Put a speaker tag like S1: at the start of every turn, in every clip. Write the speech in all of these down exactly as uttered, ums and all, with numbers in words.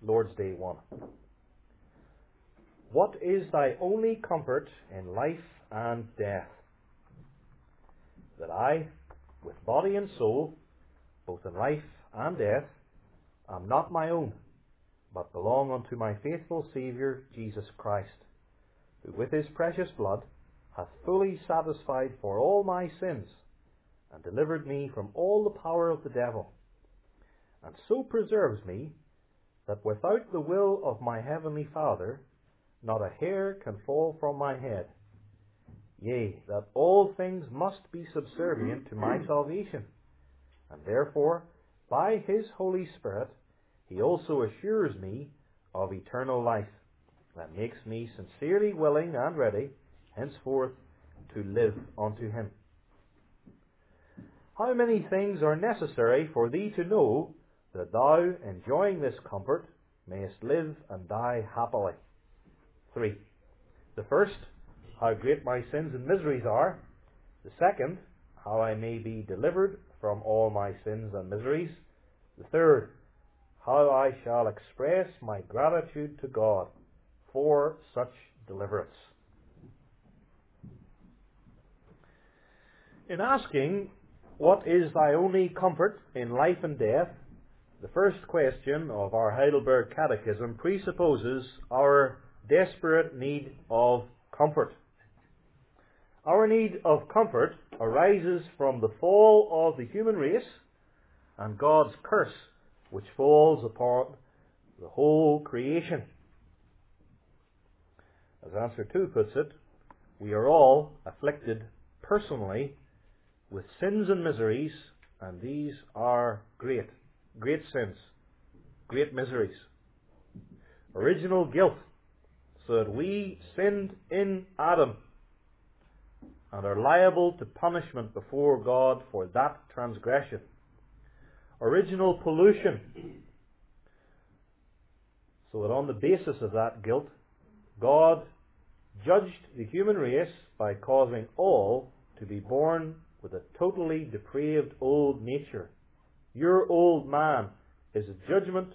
S1: Lord's Day one. What is thy only comfort in life and death? That I, with body and soul, both in life and death, am not my own, but belong unto my faithful Saviour Jesus Christ, who with his precious blood hath fully satisfied for all my sins, and delivered me from all the power of the devil, and so preserves me, that without the will of my heavenly Father, not a hair can fall from my head. Yea, that all things must be subservient to my salvation, and therefore, by his Holy Spirit, he also assures me of eternal life, that makes me sincerely willing and ready, henceforth, to live unto him. How many things are necessary for thee to know, that thou, enjoying this comfort, mayest live and die happily? Three. The first, how great my sins and miseries are. The second, how I may be delivered from all my sins and miseries. The third, how I shall express my gratitude to God for such deliverance. In asking, what is thy only comfort in life and death, the first question of our Heidelberg Catechism presupposes our desperate need of comfort. Our need of comfort arises from the fall of the human race and God's curse, which falls upon the whole creation. As answer two puts it, we are all afflicted personally with sins and miseries, and these are great, great sins, great miseries. Original guilt, so that we sinned in Adam and are liable to punishment before God for that transgression. Original pollution, so that on the basis of that guilt, God judged the human race by causing all to be born with a totally depraved old nature. Your old man is a judgment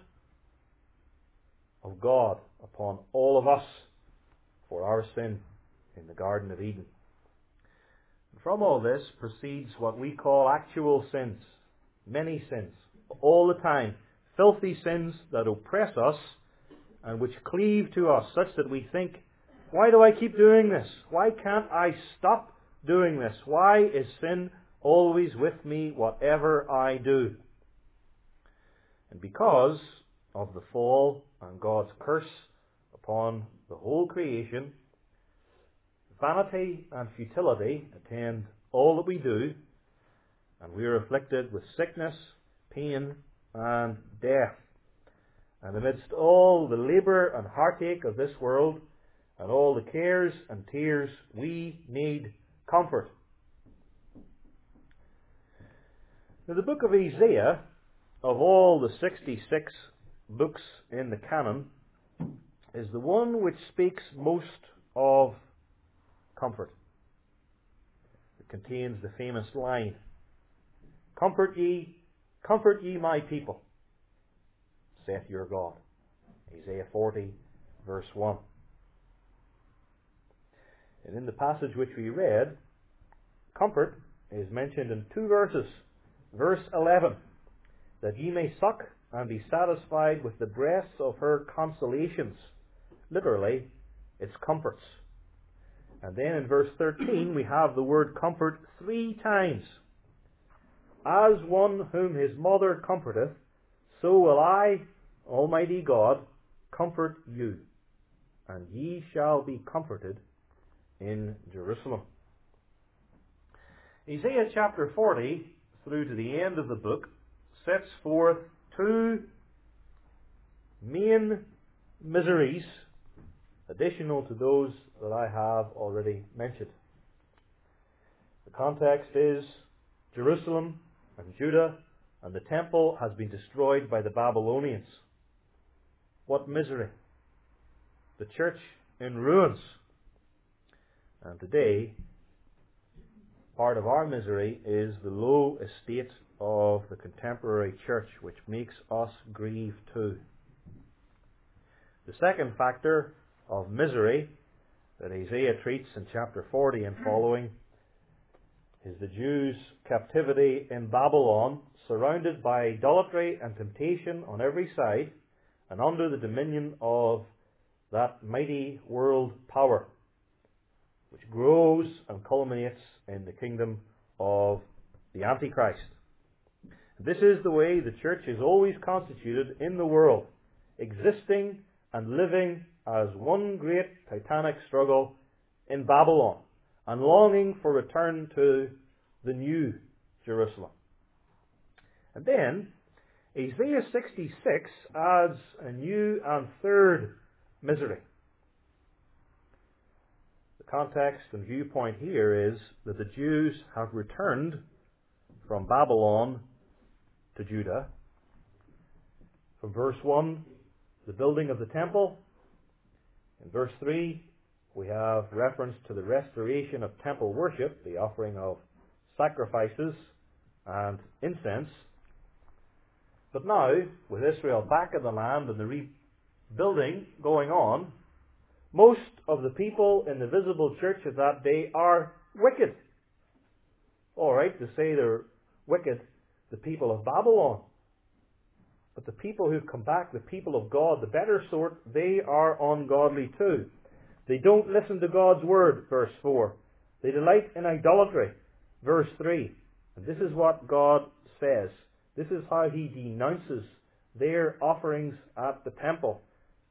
S1: of God upon all of us for our sin in the Garden of Eden. And from all this proceeds what we call actual sins, many sins, all the time, filthy sins that oppress us and which cleave to us such that we think, why do I keep doing this? Why can't I stop doing this? Why is sin always with me whatever I do? And because of the fall and God's curse upon the whole creation, vanity and futility attend all that we do, and we are afflicted with sickness, pain, and death. And amidst all the labour and heartache of this world, and all the cares and tears, we need comfort. Now, the book of Isaiah, of all the sixty-six books in the canon, is the one which speaks most of comfort. It contains the famous line, Comfort ye, comfort ye my people, saith your God. Isaiah forty, verse one. And in the passage which we read, comfort is mentioned in two verses. Verse eleven, that ye may suck and be satisfied with the breasts of her consolations. Literally, it's comforts. And then in verse thirteen, we have the word comfort three times. As one whom his mother comforteth, so will I, Almighty God, comfort you, and ye shall be comforted in Jerusalem. Isaiah chapter forty, through to the end of the book, sets forth two main miseries, additional to those that I have already mentioned. The context is Jerusalem and Judah, and the temple has been destroyed by the Babylonians. What misery! The church in ruins. And today, part of our misery is the low estate of the contemporary church, which makes us grieve too. The second factor of misery that Isaiah treats in chapter forty and following is the Jews' captivity in Babylon, surrounded by idolatry and temptation on every side, and under the dominion of that mighty world power, which grows and culminates in the kingdom of the Antichrist. This is the way the church is always constituted in the world, existing and living as one great titanic struggle in Babylon, and longing for return to the new Jerusalem. And then Isaiah sixty-six adds a new and third misery. The context and viewpoint here is that the Jews have returned from Babylon to Judah. From verse one, the building of the temple. In verse three, we have reference to the restoration of temple worship, the offering of sacrifices and incense. But now, with Israel back in the land and the rebuilding going on, most of the people in the visible church of that day are wicked. All right, to say they're wicked, the people of Babylon. But the people who've come back, the people of God, the better sort, they are ungodly too. They don't listen to God's word, verse four. They delight in idolatry, verse three. And this is what God says. This is how He denounces their offerings at the temple.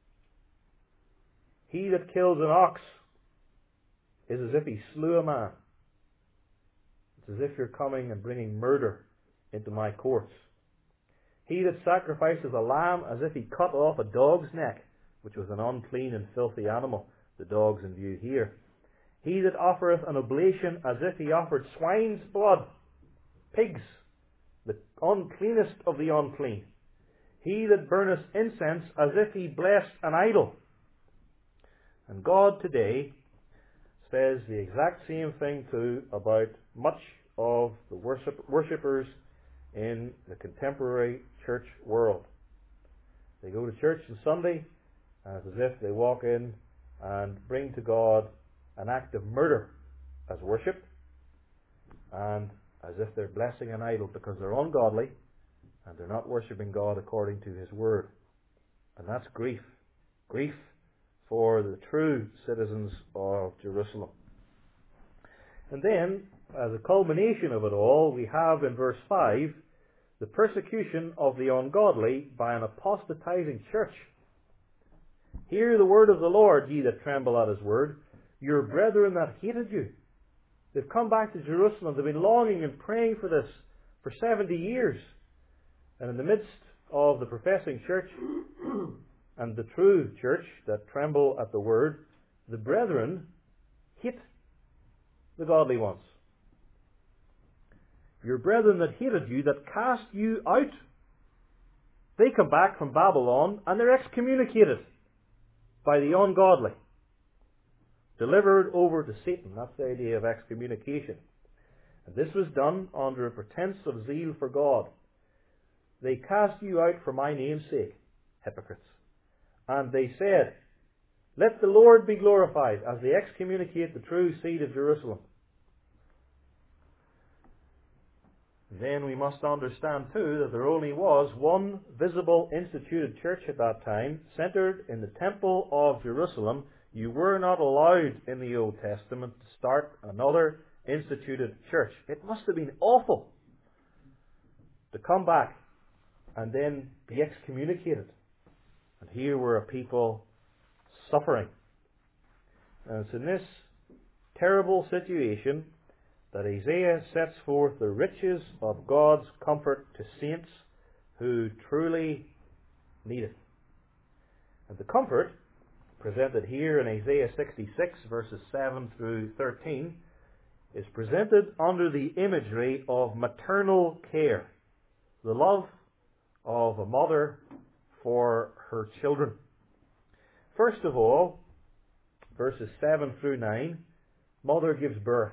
S1: He that kills an ox is as if he slew a man. It's as if you're coming and bringing murder into my courts. He that sacrifices a lamb as if he cut off a dog's neck, which was an unclean and filthy animal, the dogs in view here. He that offereth an oblation as if he offered swine's blood, pigs, the uncleanest of the unclean. He that burneth incense as if he blessed an idol. And God today says the exact same thing too about much of the worship, worshippers in the contemporary church world. They go to church on Sunday, and it's as if they walk in and bring to God an act of murder as worship, and as if they're blessing an idol because they're ungodly and they're not worshipping God according to His word. And that's grief. Grief for the true citizens of Jerusalem. And then, as a culmination of it all, we have in verse five the persecution of the ungodly by an apostatizing church. Hear the word of the Lord, ye that tremble at His word, your brethren that hated you. They've come back to Jerusalem. They've been longing and praying for this for seventy years. And in the midst of the professing church and the true church that tremble at the word, the brethren hate the godly ones. Your brethren that hated you, that cast you out, they come back from Babylon and they're excommunicated by the ungodly. Delivered over to Satan. That's the idea of excommunication. And this was done under a pretense of zeal for God. They cast you out for my name's sake, hypocrites. And they said, let the Lord be glorified, as they excommunicate the true seed of Jerusalem. Then we must understand too that there only was one visible instituted church at that time, centered in the temple of Jerusalem. You were not allowed in the Old Testament to start another instituted church. It must have been awful to come back and then be excommunicated. And here were a people suffering. And it's in this terrible situation that Isaiah sets forth the riches of God's comfort to saints who truly need it. And the comfort presented here in Isaiah sixty-six, verses seven through thirteen, is presented under the imagery of maternal care, the love of a mother for her children. First of all, verses seven through nine, mother gives birth.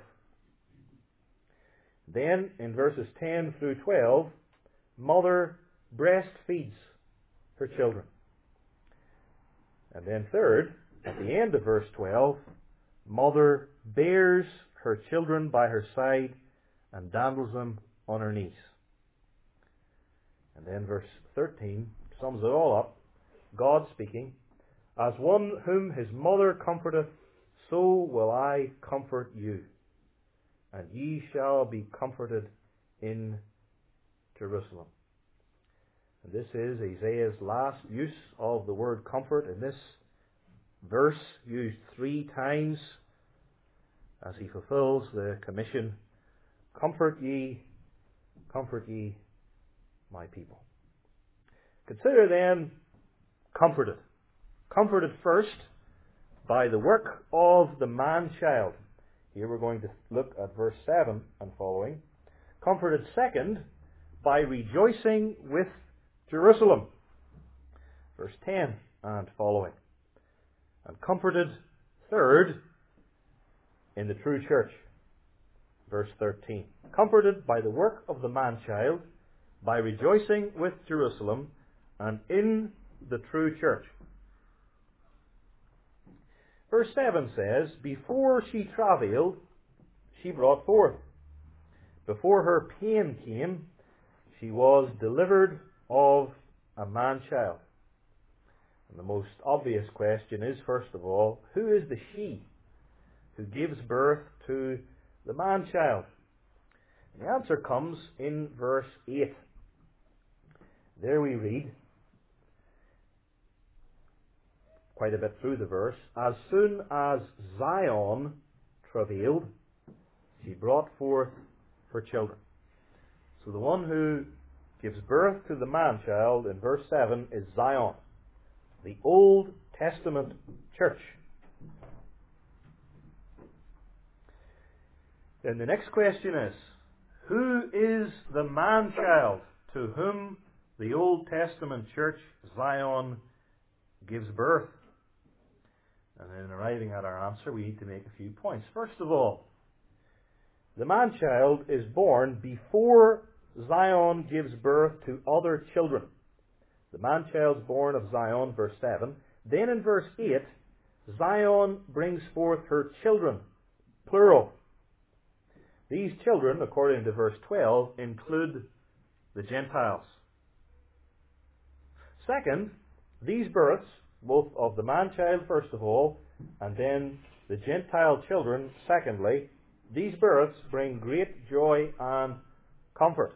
S1: Then, in verses ten through twelve, mother breastfeeds her children. And then third, at the end of verse twelve, mother bears her children by her side and dandles them on her knees. And then verse thirteen sums it all up. God speaking, as one whom his mother comforteth, so will I comfort you, and ye shall be comforted in Jerusalem. And this is Isaiah's last use of the word comfort in this verse, used three times as he fulfills the commission, comfort ye, comfort ye, my people. Consider then comforted. Comforted first by the work of the man-child. Here we're going to look at verse seven and following. Comforted second by rejoicing with Jerusalem. Verse ten and following. And comforted third in the true church. Verse thirteen. Comforted by the work of the man-child, by rejoicing with Jerusalem, and in the true church. Verse seven says, before she travailed, she brought forth. Before her pain came, she was delivered of a man-child. And the most obvious question is, first of all, who is the she who gives birth to the man-child? And the answer comes in verse eight. There we read, quite a bit through the verse, as soon as Zion travailed, she brought forth her children. So the one who gives birth to the man-child in verse seven is Zion, the Old Testament church. Then the next question is, who is the man-child to whom the Old Testament church, Zion, gives birth? And in arriving at our answer, we need to make a few points. First of all, the man-child is born before Zion gives birth to other children. The man-child is born of Zion, verse seven. Then in verse eight, Zion brings forth her children, plural. These children, according to verse twelve, include the Gentiles. Second, these births, both of the man-child first of all, and then the Gentile children secondly, these births bring great joy and comfort.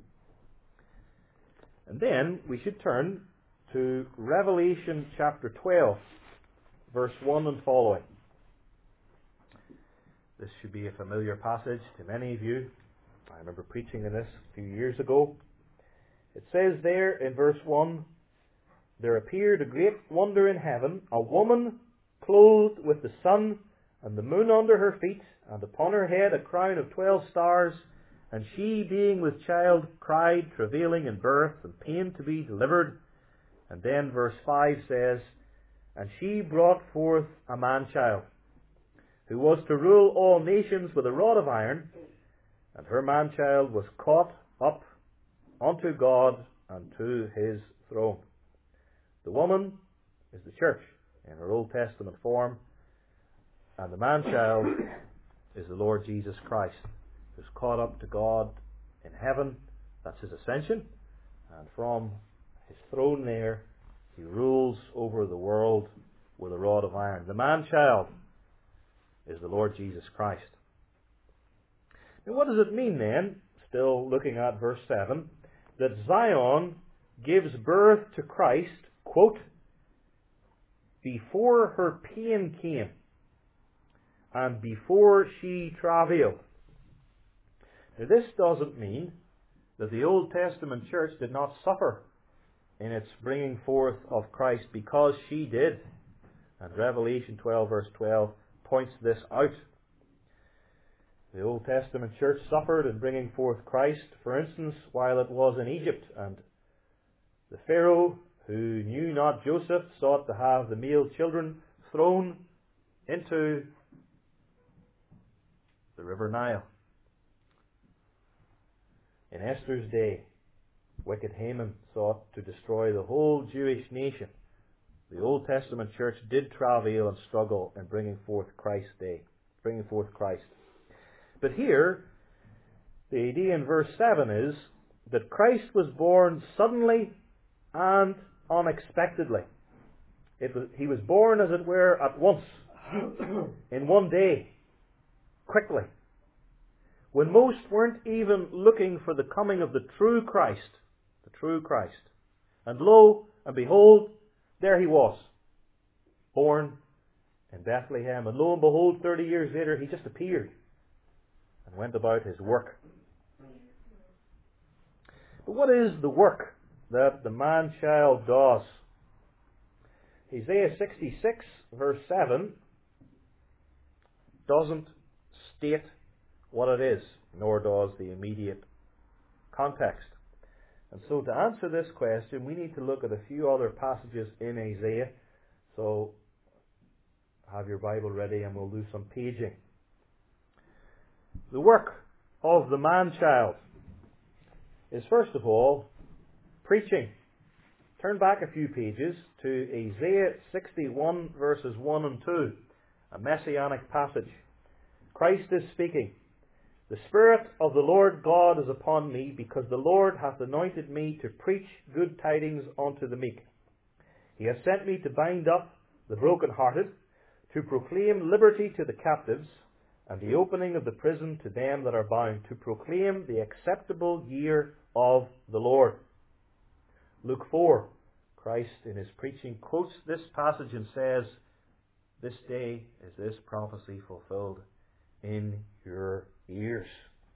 S1: And then we should turn to Revelation chapter twelve, verse one and following. This should be a familiar passage to many of you. I remember preaching in this a few years ago. It says there in verse one, there appeared a great wonder in heaven, a woman clothed with the sun and the moon under her feet, and upon her head a crown of twelve stars. And she, being with child, cried, travailing in birth, and pain to be delivered. And then verse five says, and she brought forth a man-child, who was to rule all nations with a rod of iron. And her man-child was caught up unto God and to his throne. The woman is the church in her Old Testament form, and the man-child is the Lord Jesus Christ, who's caught up to God in heaven. That's his ascension. And from his throne there, he rules over the world with a rod of iron. The man-child is the Lord Jesus Christ. Now what does it mean then, still looking at verse seven, that Zion gives birth to Christ, quote, before her pain came and before she travailed? Now this doesn't mean that the Old Testament church did not suffer in its bringing forth of Christ, because she did. And Revelation twelve verse twelve points this out. The Old Testament church suffered in bringing forth Christ, for instance, while it was in Egypt, and the Pharaoh, who knew not Joseph, sought to have the male children thrown into the river Nile. In Esther's day, wicked Haman sought to destroy the whole Jewish nation, The Old Testament church did travail and struggle in bringing forth Christ's day, bringing forth Christ. But here, the idea in verse seven is that Christ was born suddenly and unexpectedly. It was, he was born, as it were, at once, in one day, quickly, when most weren't even looking for the coming of the true Christ, the true Christ. And lo and behold, there he was, born in Bethlehem. And lo and behold, thirty years later, he just appeared and went about his work. But what is the work that the man-child does? Isaiah sixty-six, verse seven, doesn't state what it is, nor does the immediate context. And so to answer this question, we need to look at a few other passages in Isaiah. So have your Bible ready and we'll do some paging. The work of the man-child is, first of all, preaching. Turn back a few pages to Isaiah sixty-one, verses one and two, a messianic passage. Christ is speaking. The Spirit of the Lord God is upon me, because the Lord hath anointed me to preach good tidings unto the meek. He hath sent me to bind up the brokenhearted, to proclaim liberty to the captives, and the opening of the prison to them that are bound, to proclaim the acceptable year of the Lord. Luke four, Christ in his preaching quotes this passage and says, "This day is this prophecy fulfilled in your ears."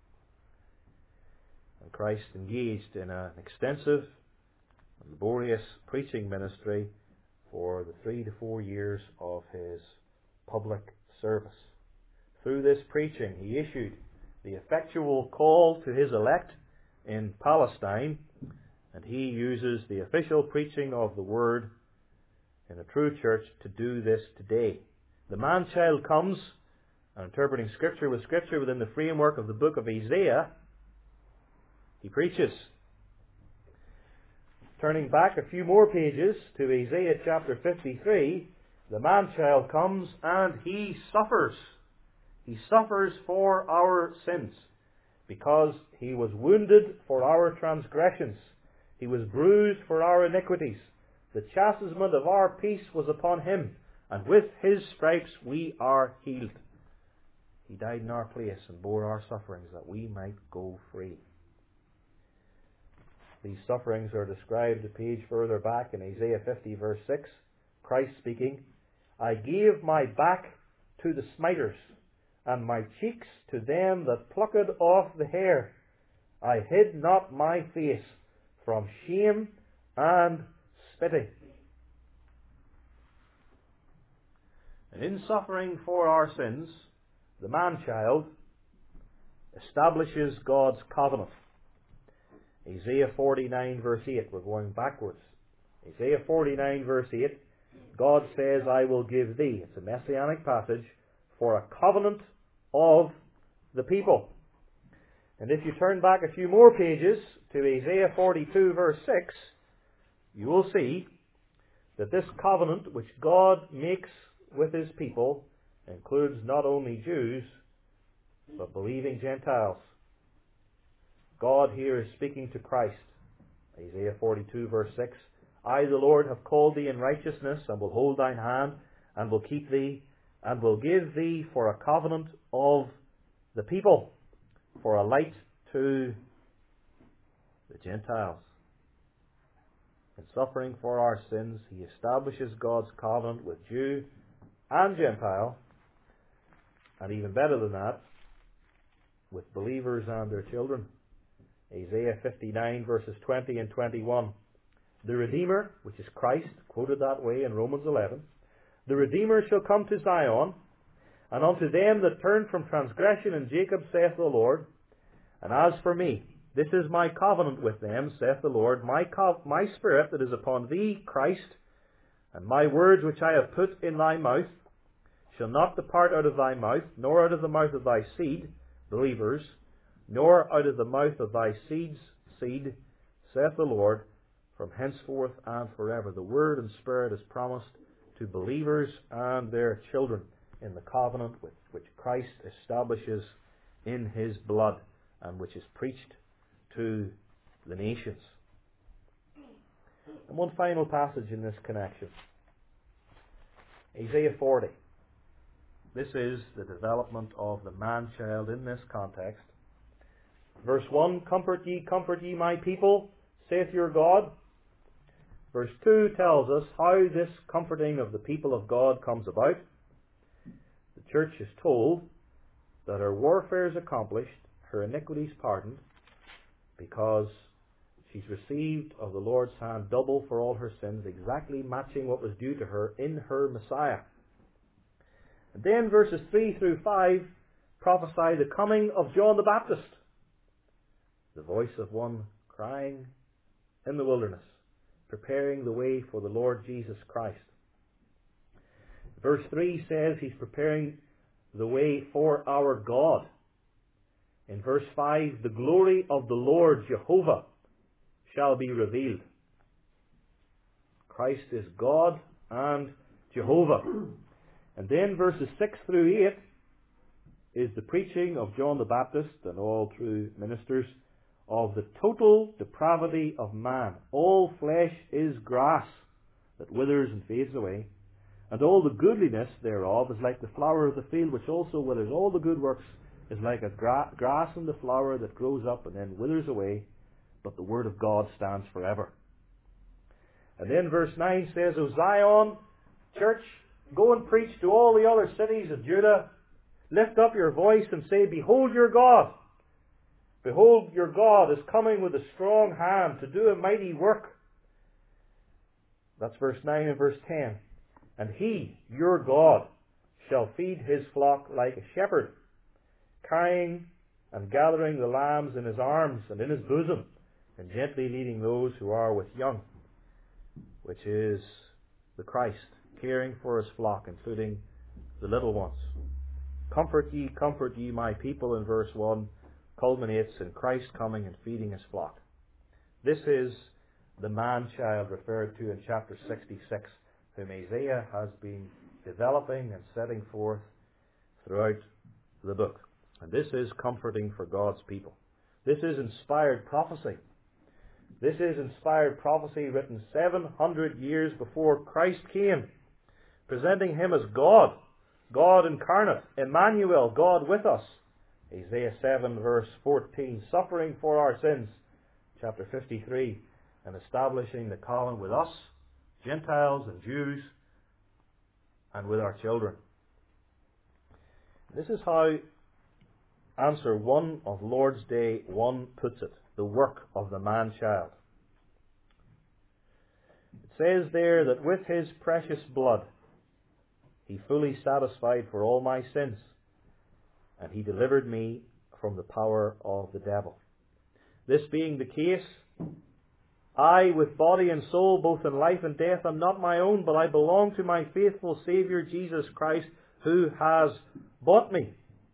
S1: And Christ engaged in an extensive and laborious preaching ministry for the three to four years of his public service. Through this preaching, he issued the effectual call to his elect in Palestine, and he uses the official preaching of the Word in a true church to do this today. The man-child comes, and interpreting Scripture with Scripture within the framework of the book of Isaiah, he preaches. Turning back a few more pages to Isaiah chapter fifty-three, the man-child comes and he suffers. He suffers for our sins, because he was wounded for our transgressions. He was bruised for our iniquities. The chastisement of our peace was upon him, and with his stripes we are healed. He died in our place and bore our sufferings that we might go free. These sufferings are described a page further back in Isaiah fifty, verse six. Christ speaking, "I gave my back to the smiters, and my cheeks to them that plucked off the hair. I hid not my face from shame and spitting." And in suffering for our sins, the man-child establishes God's covenant. Isaiah forty-nine, verse eight, we're going backwards. Isaiah forty-nine, verse eight, God says, "I will give thee," it's a messianic passage, "for a covenant of the people." And if you turn back a few more pages to Isaiah forty-two, verse six, you will see that this covenant which God makes with his people includes not only Jews, but believing Gentiles. God here is speaking to Christ. Isaiah forty-two, verse six, "I, the Lord, have called thee in righteousness, and will hold thine hand, and will keep thee, and will give thee for a covenant of the people, for a light to the Gentiles." In suffering for our sins, he establishes God's covenant with Jew and Gentile, and even better than that, with believers and their children. Isaiah fifty-nine, verses twenty and twenty-one. "The Redeemer," which is Christ, quoted that way in Romans eleven, "the Redeemer shall come to Zion, and unto them that turn from transgression in Jacob, saith the Lord. And as for me, this is my covenant with them, saith the Lord, my, co- my Spirit that is upon thee, Christ, and my words which I have put in thy mouth, shall not depart out of thy mouth, nor out of the mouth of thy seed," believers, "nor out of the mouth of thy seed's seed, saith the Lord, from henceforth and forever. The Word and Spirit is promised to believers and their children in the covenant with which Christ establishes in His blood and which is preached to the nations. And one final passage in this connection. Isaiah forty. This is the development of the man-child in this context. Verse one, Comfort ye, comfort ye my people, saith your God. Verse two tells us how this comforting of the people of God comes about. The church is told that her warfare is accomplished, her iniquities pardoned, because she's received of the Lord's hand double for all her sins, exactly matching what was due to her in her Messiah. And then verses three through five prophesy the coming of John the Baptist, the voice of one crying in the wilderness, preparing the way for the Lord Jesus Christ. Verse three says he's preparing the way for our God. In verse five, the glory of the Lord Jehovah shall be revealed. Christ is God and Jehovah. And then verses six through eight is the preaching of John the Baptist and all true ministers of the total depravity of man. All flesh is grass that withers and fades away, and all the goodliness thereof is like the flower of the field, which also withers. All the good works is like a gra- grass and the flower that grows up and then withers away, but the word of God stands forever. And then verse nine says, O Zion, church, go and preach to all the other cities of Judah. Lift up your voice and say, Behold your God. Behold your God is coming with a strong hand to do a mighty work. That's verse nine and verse ten. And He, your God, shall feed His flock like a shepherd, carrying and gathering the lambs in His arms and in His bosom, and gently leading those who are with young, which is the Christ, caring for His flock, including the little ones. Comfort ye, comfort ye my people, in verse one, culminates in Christ coming and feeding His flock. This is the man-child referred to in chapter sixty-six, whom Isaiah has been developing and setting forth throughout the book. And this is comforting for God's people. This is inspired prophecy. This is inspired prophecy written seven hundred years before Christ came, presenting Him as God, God incarnate, Emmanuel, God with us. Isaiah seven verse fourteen, suffering for our sins, chapter fifty-three, and establishing the covenant with us, Gentiles and Jews, and with our children. This is how answer one of Lord's Day one puts it, the work of the man-child. It says there that with His precious blood He fully satisfied for all my sins, and He delivered me from the power of the devil. This being the case, I, with body and soul, both in life and death, am not my own, but I belong to my faithful Saviour Jesus Christ, who has bought me.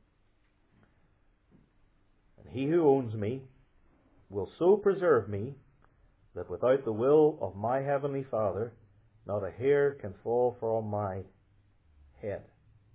S1: And He who owns me will so preserve me that without the will of my heavenly Father, not a hair can fall from my head.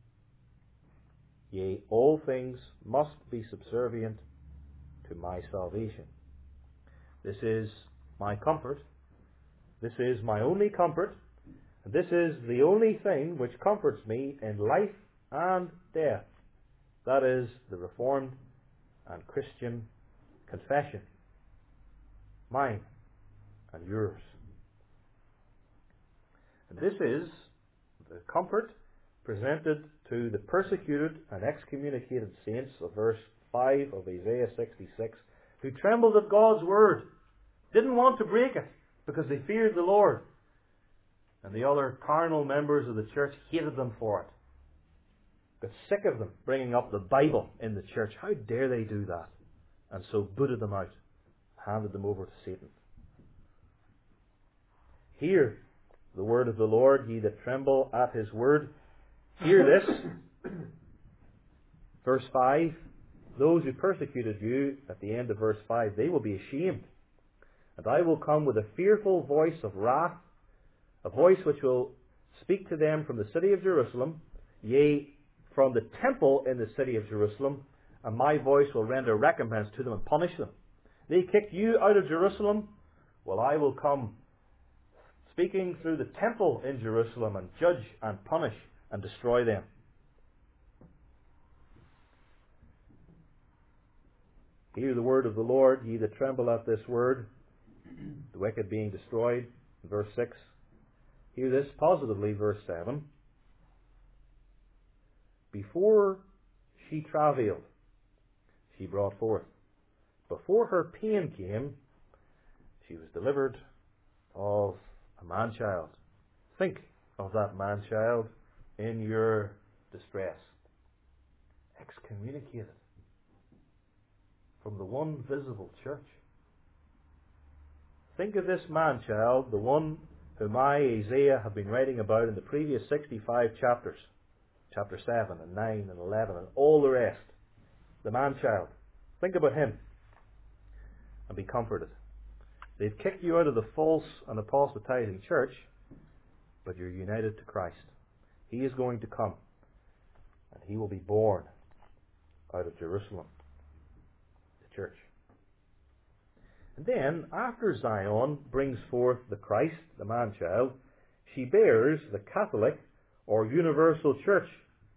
S1: Yea, all things must be subservient to my salvation. This is my comfort. This is my only comfort. And this is the only thing which comforts me in life and death. That is the Reformed and Christian confession. Mine and yours. And this is the comfort presented to the persecuted and excommunicated saints of verse five of Isaiah sixty-six, who trembled at God's word, didn't want to break it because they feared the Lord. And the other carnal members of the church hated them for it. Got sick of them bringing up the Bible in the church. How dare they do that? And so booted them out, handed them over to Satan. Hear the word of the Lord, ye that tremble at His word. Hear this. Verse five. Those who persecuted you, at the end of verse five, they will be ashamed. And I will come with a fearful voice of wrath, a voice which will speak to them from the city of Jerusalem, yea, from the temple in the city of Jerusalem, and my voice will render recompense to them and punish them. They kicked you out of Jerusalem, well, I will come speaking through the temple in Jerusalem and judge and punish and destroy them. Hear the word of the Lord, ye that tremble at this word, the wicked being destroyed, verse six. Hear this positively, verse seven. Before she travailed, she brought forth. Before her pain came, she was delivered of a man-child. Think of that man-child in your distress. Excommunicated from the one visible church. Think of this man-child, the one whom I, Isaiah, have been writing about in the previous sixty-five chapters. Chapter seven and nine and eleven and all the rest. The man-child. Think about him and be comforted. They've kicked you out of the false and apostatizing church, but you're united to Christ. He is going to come, and he will be born out of Jerusalem, the church. And then, after Zion brings forth the Christ, the man-child, she bears the Catholic or universal church.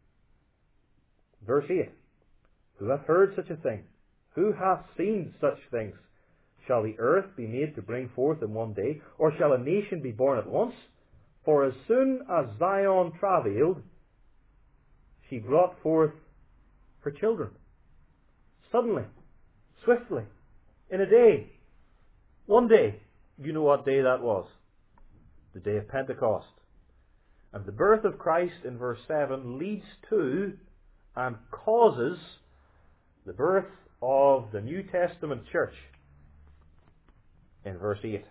S1: Verse eight. Who hath heard such a thing? Who hath seen such things? Shall the earth be made to bring forth in one day? Or shall a nation be born at once? For as soon as Zion travailed, she brought forth her children. Suddenly, swiftly, in a day. One day. You know what day that was. The day of Pentecost. And the birth of Christ in verse seven leads to and causes the birth of the New Testament church in verse eight.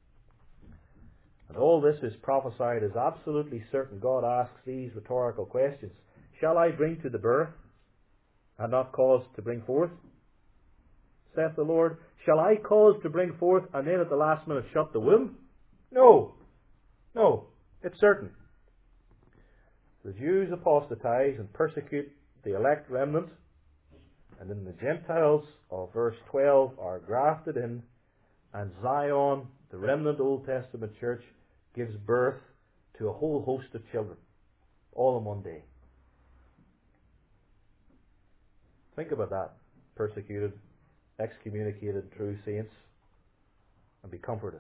S1: And all this is prophesied as absolutely certain. God asks these rhetorical questions. Shall I bring to the birth and not cause to bring forth? Saith the Lord. Shall I cause to bring forth and then at the last minute shut the womb? No. No. It's certain. The Jews apostatize and persecute the elect remnant, and then the Gentiles of verse twelve are grafted in, and Zion, the remnant Old Testament church, gives birth to a whole host of children, all in one day. Think about that. Persecuted, excommunicated true saints, and be comforted.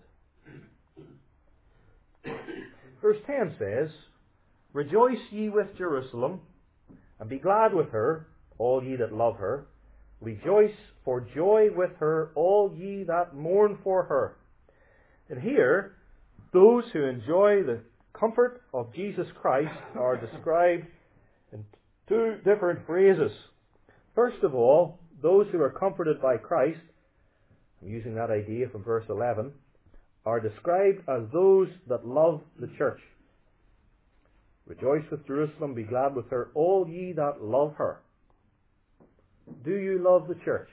S1: Verse ten says, Rejoice ye with Jerusalem, and be glad with her, all ye that love her. Rejoice for joy with her, all ye that mourn for her. And here, those who enjoy the comfort of Jesus Christ are described in two different phrases. First of all, those who are comforted by Christ, I'm using that idea from verse eleven, are described as those that love the church. Rejoice with Jerusalem, be glad with her, all ye that love her. Do you love the church?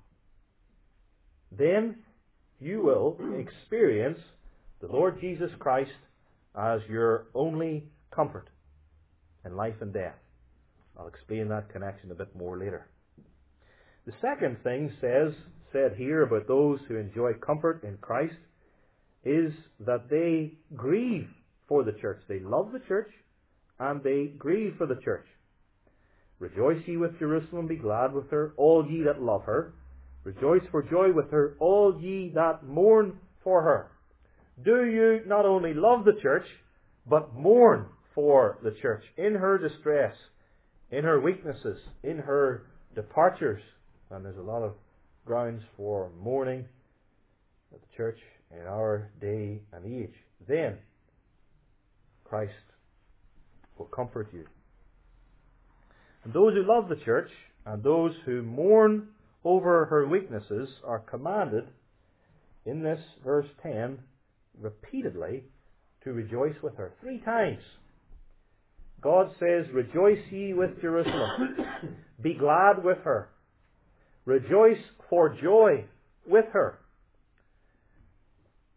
S1: Then you will experience the Lord Jesus Christ as your only comfort in life and death. I'll explain that connection a bit more later. The second thing says, said here about those who enjoy comfort in Christ is that they grieve for the church. They love the church and they grieve for the church. Rejoice ye with Jerusalem, be glad with her, all ye that love her. Rejoice for joy with her, all ye that mourn for her. Do you not only love the church, but mourn for the church in her distress, in her weaknesses, in her departures? And there's a lot of grounds for mourning at the church in our day and age. Then Christ will comfort you. And those who love the church and those who mourn over her weaknesses are commanded in this verse ten repeatedly to rejoice with her. Three times. God says, Rejoice ye with Jerusalem. Be glad with her. Rejoice for joy with her.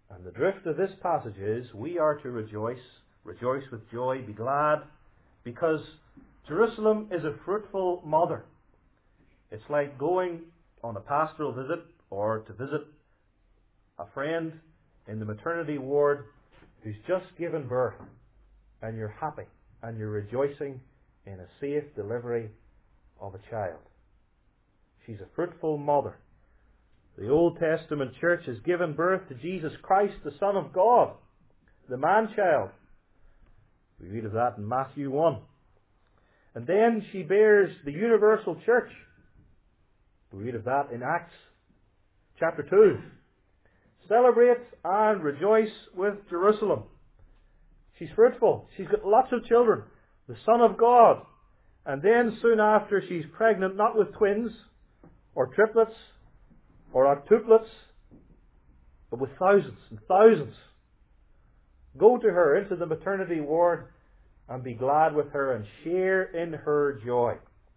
S1: And the drift of this passage is we are to rejoice, rejoice with joy, be glad, because Jerusalem is a fruitful mother. It's like going on a pastoral visit or to visit a friend in the maternity ward who's just given birth, and you're happy and you're rejoicing in a safe delivery of a child. She's a fruitful mother. The Old Testament church has given birth to Jesus Christ, the Son of God, the man-child. We read of that in Matthew one. And then she bears the universal church. We read of that in Acts chapter two. Celebrate and rejoice with Jerusalem. She's fruitful. She's got lots of children. The Son of God. And then soon after she's pregnant, not with twins or triplets or octuplets, but with thousands and thousands. Go to her into the maternity ward and be glad with her and share in her joy.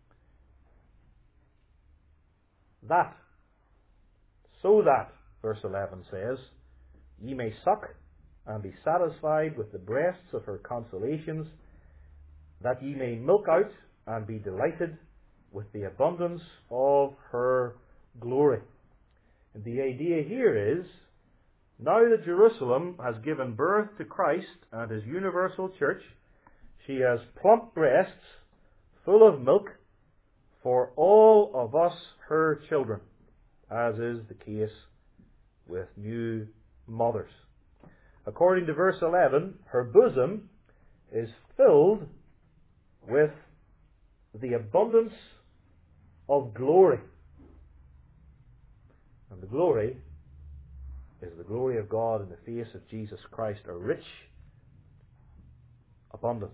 S1: That, so that, verse eleven says, ye may suck and be satisfied with the breasts of her consolations, that ye may milk out and be delighted with the abundance of her glory. And the idea here is, now that Jerusalem has given birth to Christ and his universal church, she has plump breasts full of milk for all of us, her children, as is the case with new mothers. According to verse eleven, her bosom is filled with the abundance of glory. And the glory is the glory of God in the face of Jesus Christ, a rich abundance.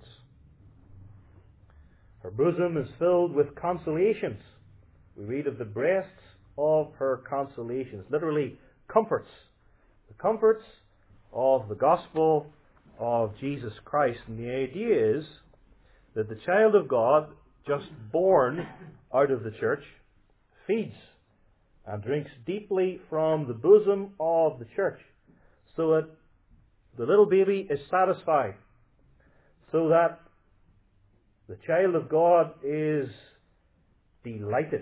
S1: Her bosom is filled with consolations. We read of the breasts of her consolations, literally comforts. The comforts of the gospel of Jesus Christ. And the idea is that the child of God, just born out of the church, feeds and drinks deeply from the bosom of the church, so that the little baby is satisfied, so that the child of God is delighted,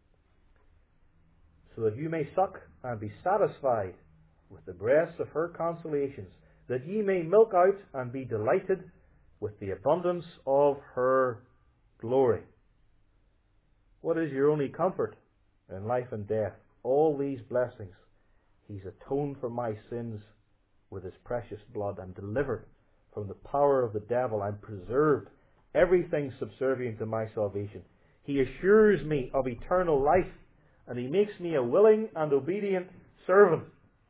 S1: so that you may suck and be satisfied with the breasts of her consolations, that ye may milk out and be delighted with the abundance of her glory. What is your only comfort in life and death? All these blessings. He's atoned for my sins with his precious blood. I'm delivered from the power of the devil. I'm preserved. Everything subservient to my salvation. He assures me of eternal life, and he makes me a willing and obedient servant.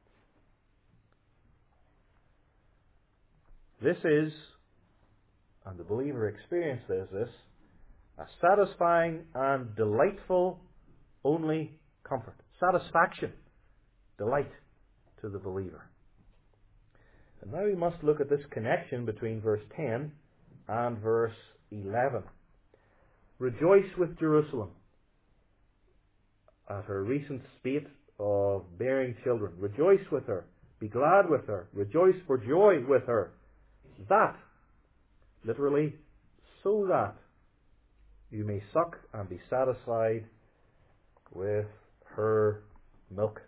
S1: This is, and the believer experiences this, a satisfying and delightful only comfort. Satisfaction, delight to the believer. And now we must look at this connection between verse ten and verse eleven. Rejoice with Jerusalem at her recent spate of bearing children. Rejoice with her. Be glad with her. Rejoice for joy with her. That, literally, so that you may suck and be satisfied with her milk.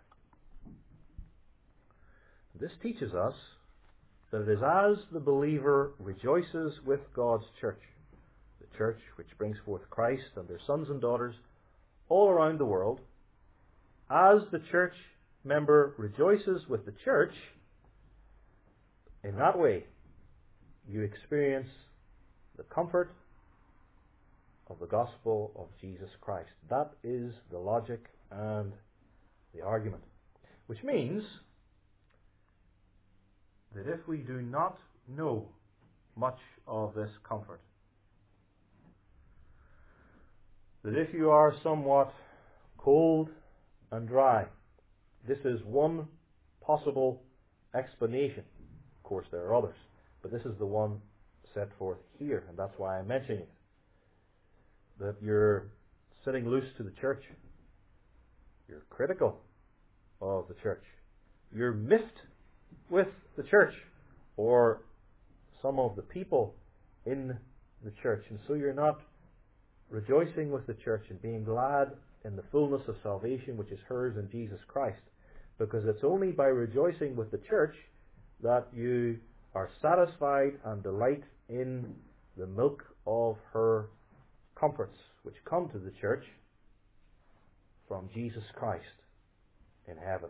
S1: This teaches us that it is as the believer rejoices with God's church, the church which brings forth Christ and their sons and daughters all around the world, as the church member rejoices with the church, in that way you experience the comfort of the gospel of Jesus Christ. That is the logic and the argument. Which means that if we do not know much of this comfort, that if you are somewhat cold and dry, this is one possible explanation. Of course, there are others, but this is the one set forth here, and that's why I'm mentioning it. That you're sitting loose to the church. You're critical of the church. You're miffed with the church or some of the people in the church, and so you're not rejoicing with the church and being glad in the fullness of salvation which is hers in Jesus Christ, because it's only by rejoicing with the church that you are satisfied and delight in the milk of her comforts which come to the church from Jesus Christ in heaven.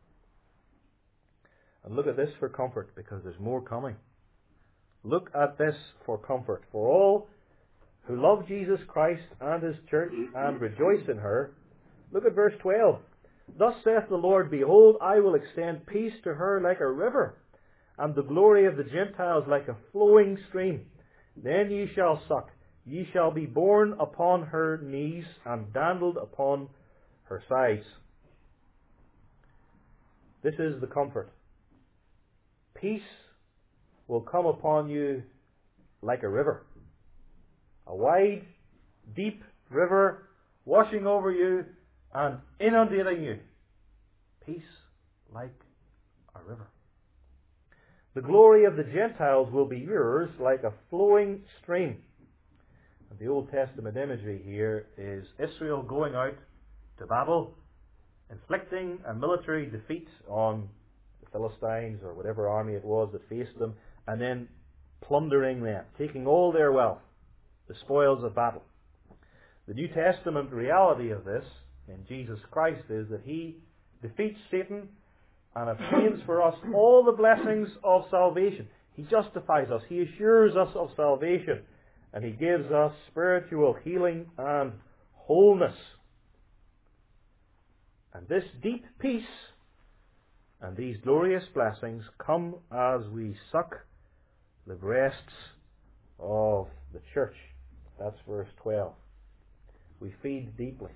S1: And look at this for comfort, because there's more coming. Look at this for comfort. For all who love Jesus Christ and His church and rejoice in her. Look at verse twelve. Thus saith the Lord, Behold, I will extend peace to her like a river, and the glory of the Gentiles like a flowing stream. Then ye shall suck, ye shall be borne upon her knees, and dandled upon her sides. This is the comfort. Peace will come upon you like a river. A wide, deep river washing over you and inundating you. Peace like a river. The glory of the Gentiles will be yours like a flowing stream. And the Old Testament imagery here is Israel going out to battle, inflicting a military defeat on the Philistines or whatever army it was that faced them, and then plundering them, taking all their wealth, the spoils of battle. The New Testament reality of this in Jesus Christ is that He defeats Satan and obtains for us all the blessings of salvation. He justifies us. He assures us of salvation. And He gives us spiritual healing and wholeness. And this deep peace and these glorious blessings come as we suck the breasts of the church. That's verse twelve. We feed deeply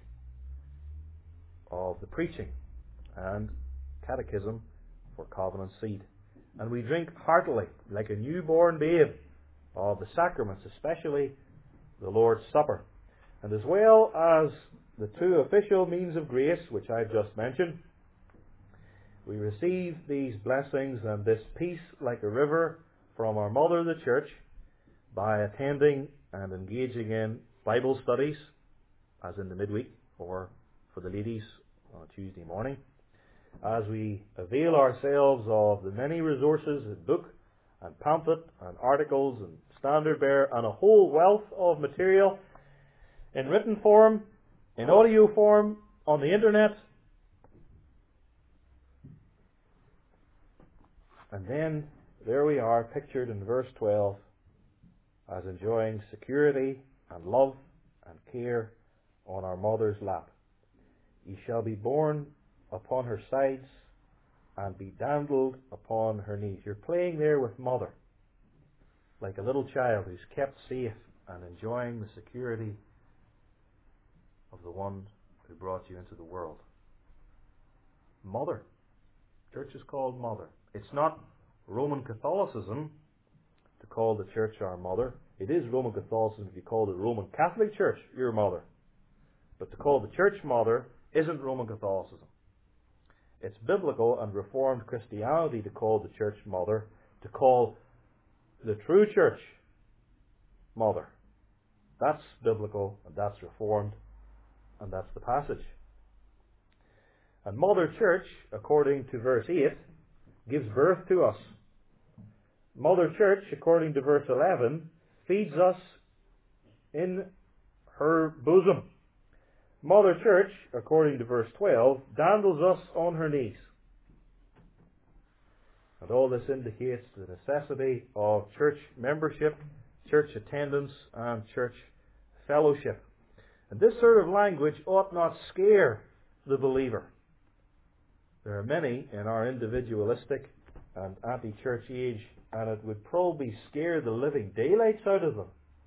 S1: of the preaching and catechism for covenant seed. And we drink heartily, like a newborn babe, of the sacraments, especially the Lord's Supper. And as well as the two official means of grace, which I've just mentioned, we receive these blessings and this peace like a river from our Mother, the Church, by attending and engaging in Bible studies, as in the midweek, or for the ladies on Tuesday morning, as we avail ourselves of the many resources in book and pamphlet and articles and standard bearer and a whole wealth of material in written form, in audio form, on the internet. And then there we are, pictured in verse twelve, as enjoying security and love and care on our mother's lap. Ye shall be borne upon her sides and be dandled upon her knees. You're playing there with mother, like a little child who's kept safe and enjoying the security of the one who brought you into the world. Mother. Church is called mother. It's not Roman Catholicism to call the church our mother. It is Roman Catholicism if you call the Roman Catholic Church your mother. But to call the church mother isn't Roman Catholicism. It's biblical and Reformed Christianity to call the church mother, to call the true church mother. That's biblical, and that's Reformed, and that's the passage. And Mother Church, according to verse eight, gives birth to us. Mother Church, according to verse eleven, feeds us in her bosom. Mother Church, according to verse twelve, dandles us on her knees. And all this indicates the necessity of church membership, church attendance, and church fellowship. And this sort of language ought not scare the believer. There are many in our individualistic and anti-church age, and it would probably scare the living daylights out of them.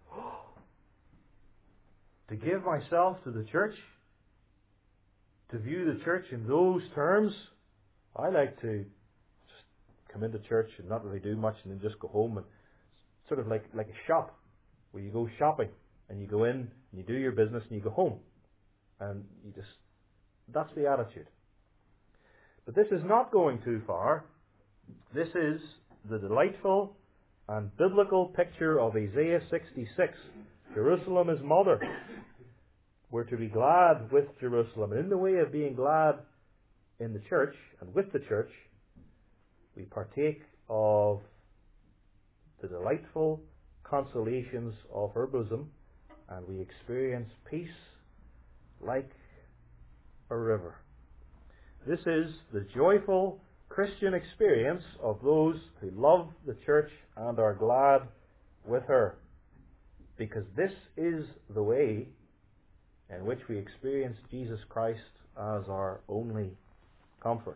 S1: To give myself to the church, to view the church in those terms, I like to just come into church and not really do much and then just go home, and sort of like, like a shop where you go shopping and you go in and you do your business and you go home. And you just, that's the attitude. But this is not going too far. This is the delightful and biblical picture of Isaiah sixty-six. Jerusalem is mother. We're to be glad with Jerusalem. And in the way of being glad in the church and with the church, we partake of the delightful consolations of her bosom, and we experience peace like a river. This is the joyful Christian experience of those who love the church and are glad with her, because this is the way in which we experience Jesus Christ as our only comfort.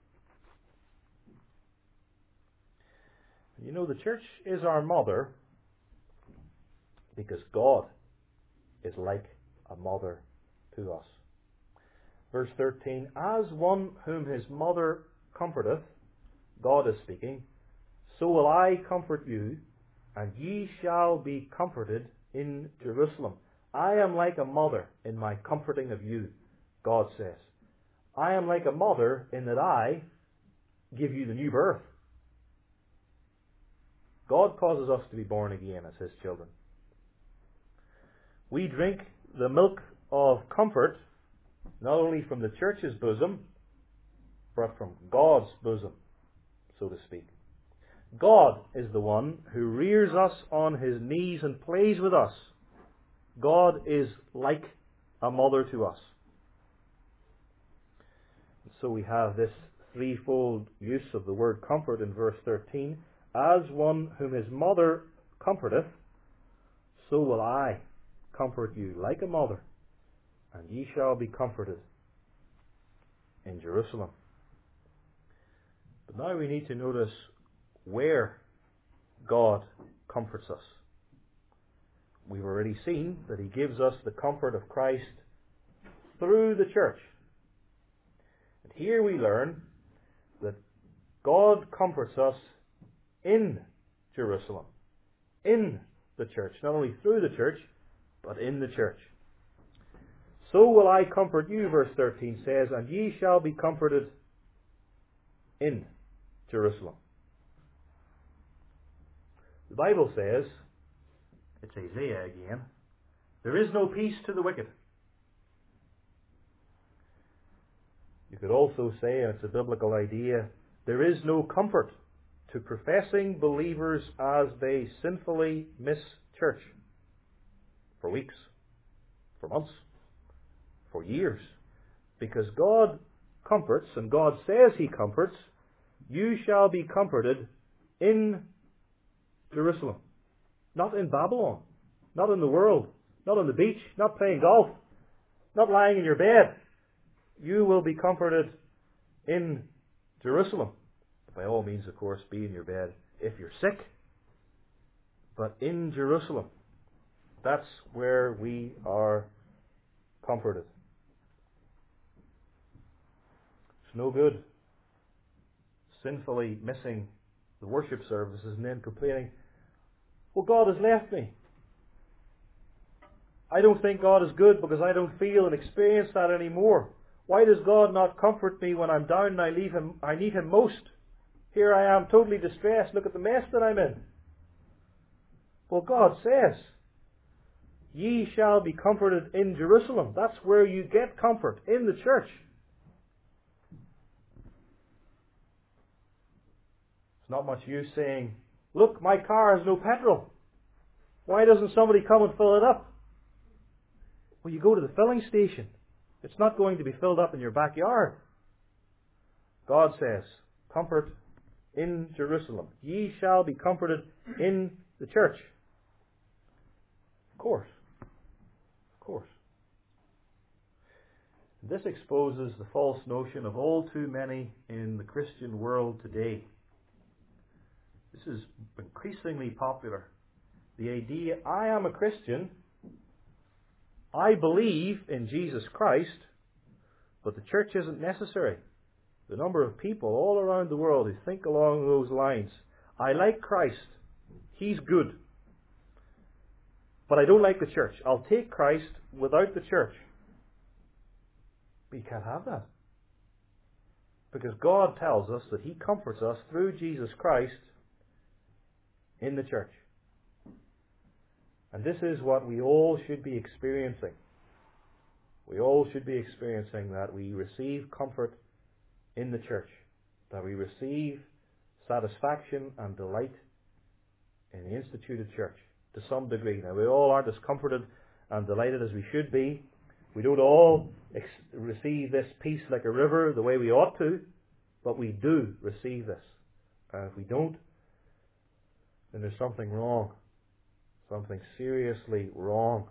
S1: You know, the church is our mother because God is like a mother to us. Verse thirteen, as one whom his mother comforteth, God is speaking, so will I comfort you, and ye shall be comforted in Jerusalem. I am like a mother in my comforting of you, God says. I am like a mother in that I give you the new birth. God causes us to be born again as His children. We drink the milk of comfort not only from the church's bosom, but from God's bosom, so to speak. God is the one who rears us on His knees and plays with us. God is like a mother to us. So we have this threefold use of the word comfort in verse thirteen. As one whom his mother comforteth, so will I comfort you like a mother, and ye shall be comforted in Jerusalem. But now we need to notice where God comforts us. We've already seen that He gives us the comfort of Christ through the church. And here we learn that God comforts us in Jerusalem, in the church, not only through the church, but in the church. So will I comfort you, verse thirteen says, and ye shall be comforted in Jerusalem. The Bible says, it's Isaiah again, there is no peace to the wicked. You could also say, and it's a biblical idea, there is no comfort to professing believers as they sinfully miss church for weeks, for months, for years. Because God comforts, and God says He comforts, you shall be comforted in Jerusalem. Not in Babylon, not in the world, not on the beach, not playing golf, not lying in your bed. You will be comforted in Jerusalem. By all means, of course, be in your bed if you're sick. But in Jerusalem, that's where we are comforted. It's no good sinfully missing the worship services and then complaining, well, God has left me. I don't think God is good because I don't feel and experience that anymore. Why does God not comfort me when I'm down and I leave Him, I need Him most? Here I am totally distressed. Look at the mess that I'm in. Well, God says, ye shall be comforted in Jerusalem. That's where you get comfort, in the church. It's not much use saying, look, my car has no petrol. Why doesn't somebody come and fill it up? Well, you go to the filling station. It's not going to be filled up in your backyard. God says, comfort in Jerusalem. Ye shall be comforted in the church. Of course. Of course. This exposes the false notion of all too many in the Christian world today. This is increasingly popular. The idea, I am a Christian, I believe in Jesus Christ, but the church isn't necessary. The number of people all around the world who think along those lines. I like Christ. He's good. But I don't like the church. I'll take Christ without the church. But you can't have that. Because God tells us that He comforts us through Jesus Christ in the church. And this is what we all should be experiencing. We all should be experiencing that we receive comfort in the church, that we receive satisfaction and delight in the instituted church to some degree. Now, we all aren't as comforted and delighted as we should be. We don't all ex- receive this peace like a river the way we ought to, but we do receive this. And if we don't, then there's something wrong. Something seriously wrong.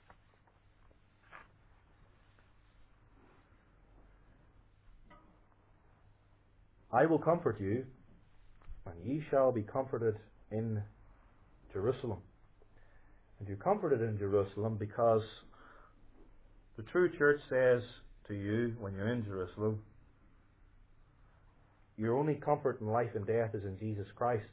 S1: I will comfort you, and ye shall be comforted in Jerusalem. And you're comforted in Jerusalem because the true church says to you when you're in Jerusalem, your only comfort in life and death is in Jesus Christ.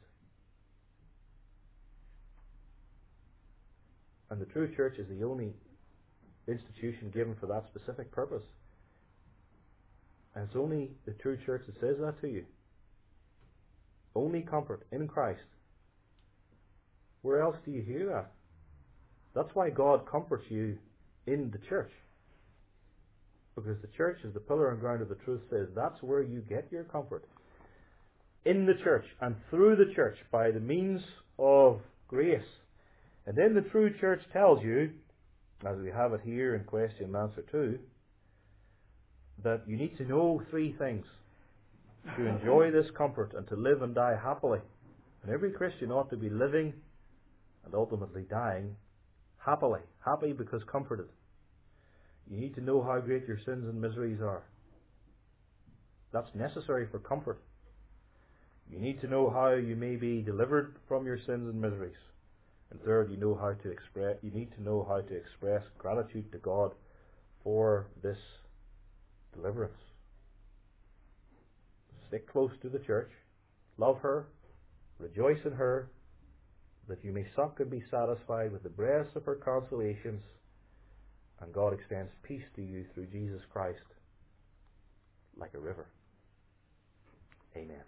S1: And the true church is the only institution given for that specific purpose. And it's only the true church that says that to you. Only comfort in Christ. Where else do you hear that? That's why God comforts you in the church. Because the church, as the pillar and ground of the truth says, that's where you get your comfort. In the church and through the church by the means of grace. And then the true church tells you, as we have it here in question and answer two, that you need to know three things to enjoy this comfort and to live and die happily. And every Christian ought to be living and ultimately dying happily. Happy because comforted. You need to know how great your sins and miseries are. That's necessary for comfort. You need to know how you may be delivered from your sins and miseries. And third, you know how to express. You need to know how to express gratitude to God for this deliverance. Stick close to the church, love her, rejoice in her, that you may suck and be satisfied with the breasts of her consolations, and God extends peace to you through Jesus Christ like a river. Amen.